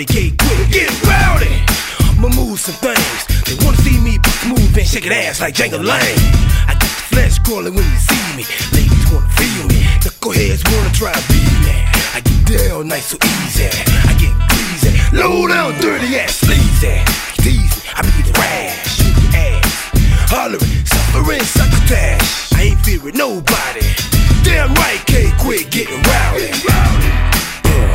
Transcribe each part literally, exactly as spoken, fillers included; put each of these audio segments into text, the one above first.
rowdy, K-Quick, get rowdy. I'ma move some things. They wanna see me move and shake it ass like Django Lane. I got the flesh crawling when you see me. Ladies wanna feel me. Knuckleheads wanna try to be me. I get down nice so easy. I get greasy. Low down dirty ass sleazy. Tease me, I be the rash. Shoot your ass. Hollering, suffering, succotash. I ain't fearing nobody. Damn right, K-Quick getting rowdy. Uh.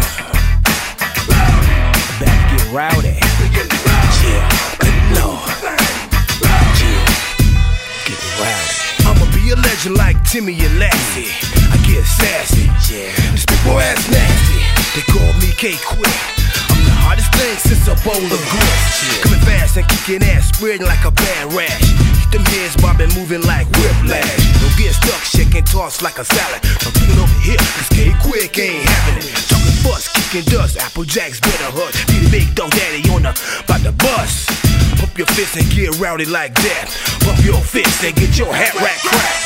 Back to get rowdy. Yeah, good lord. Yeah, getting rowdy. I'ma be a legend like Timmy and Lassie. I get sassy. Yeah, this big boy ass nasty. They call me K-Quick. I'm the hardest thing since a bowl of grits. Yeah. Coming fast and kicking ass, spreading like a bad rash. Keep them heads bobbing, moving like whiplash. Don't get stuck, shaking, tossed like a salad. I'm picking over here, cause K-Quick ain't having it. Talking fuss, kicking dust, Apple Jacks better hush. Be the big dog daddy on the, by the bus. Pump your fist and get rowdy like that. Pump your fist and get your hat rack cracked.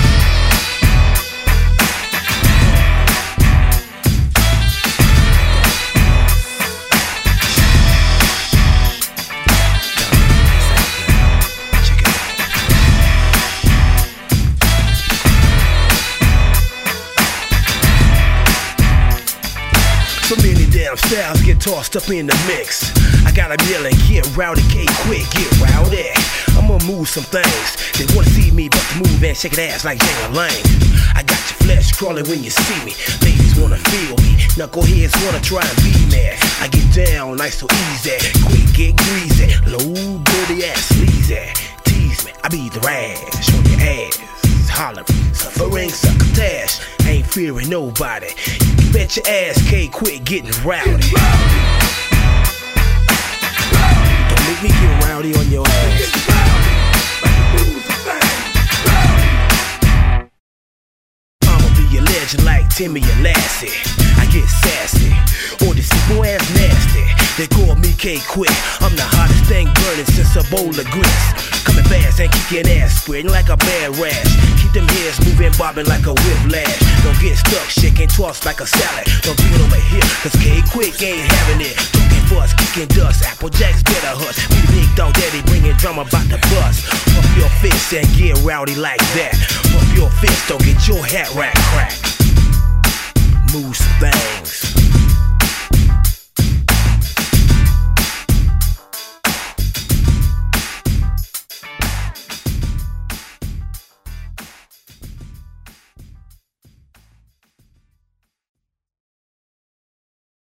So many damn styles get tossed up in the mix. I got a million, get rowdy, K-Quick, get rowdy. I'ma move some things. They wanna see me, but to move and shake it ass like Django Lane. I got your flesh crawling when you see me. Ladies wanna feel me. Knuckleheads wanna try and be me. I get down nice so easy. Quick, get greasy. Low, dirty ass sleazy. Tease me, I be the rash on your ass. Hollering, suffering, succotash. Ain't fearing nobody. You bet your ass, K-Quick getting rowdy. Don't make me get rowdy on your ass. I'ma be a legend like Timmy and Lassie. I get sassy, or this simple ass nasty. They call me K-Quick. I'm the hottest thing burning since a bowl of grits. Coming fast and kicking ass, spreading like a bad rash. Keep them heads moving, bobbing like a whiplash. Don't get stuck, shaking, tossed like a salad. Don't bring it over here, cause K-Quick ain't having it. Talking fuss, kicking dust, Apple Jacks better hush. Be the big dog daddy, bringing drama about the bus. Pump your fist and get rowdy like that. Pump your fist, don't get your hat rack cracked. Move some things.